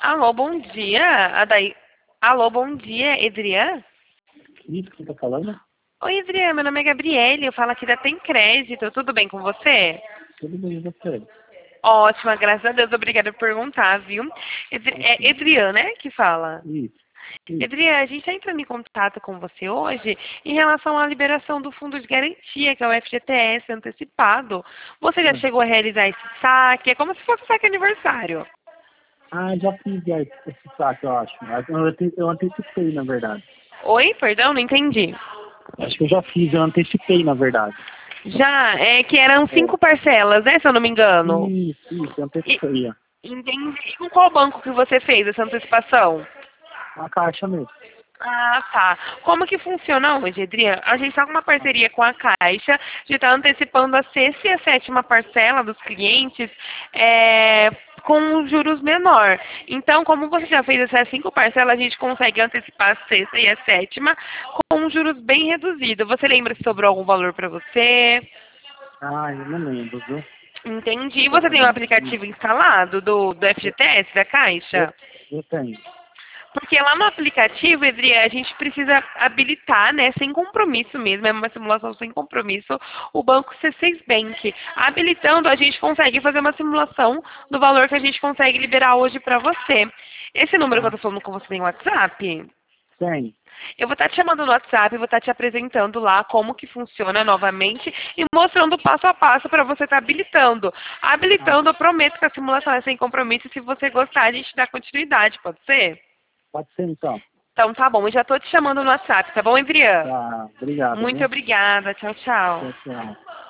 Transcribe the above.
Alô, bom dia. Alô, bom dia, Edrian? Isso que você tá falando? Oi, Edrian, meu nome é Gabriele, eu falo aqui da Tem Crédito, tudo bem com você? Tudo bem, e você? Ótima, graças a Deus, obrigada por perguntar, viu? É Ok. Edrian, né, que fala? Isso, isso. Edrian, a gente está entrando em contato com você hoje em relação à liberação do fundo de garantia, que é o FGTS antecipado. Você já Ah, chegou a realizar esse saque? É como se fosse saque aniversário. já fiz esse saque, eu acho. Eu antecipei, na verdade. Oi, perdão, não entendi. Acho que eu já fiz, eu antecipei, na verdade. Já, é que eram É. 5 parcelas, né, se eu não me engano. Isso, eu E, antecipei. Ó. entendi. E com qual banco que você fez essa antecipação? A caixa mesmo. Ah, tá. Como que funciona hoje, Adriana? A gente está com uma parceria com a Caixa, a gente está antecipando a sexta e a sétima parcela dos clientes com juros menor. Então, como você já fez essas 5 parcelas, a gente consegue antecipar a sexta e a sétima com juros bem reduzidos. Você lembra se sobrou algum valor para você? Eu não lembro, viu? Entendi. Você tem o Exatamente. Isso. aplicativo instalado do Eu, FGTS, da eu, Caixa? eu tenho. Porque lá no aplicativo, Adriana, a gente precisa habilitar, né, sem compromisso mesmo, é uma simulação sem compromisso, o banco C6 Bank. Habilitando, a gente consegue fazer uma simulação do valor que a gente consegue liberar hoje para você. Esse número que eu Ah, tô falando com você tem WhatsApp? tenho. Eu vou estar te chamando no WhatsApp, vou estar te apresentando lá como que funciona novamente e mostrando passo a passo para você estar habilitando. Ah, Habilitando, eu prometo que a simulação é sem compromisso e se você gostar, a gente dá continuidade, pode ser? pode ser então. Então tá bom, eu já tô te chamando no WhatsApp, tá bom, Adriana? Tá, obrigado, Muito viu? obrigada, tchau, tchau. Tchau, tchau.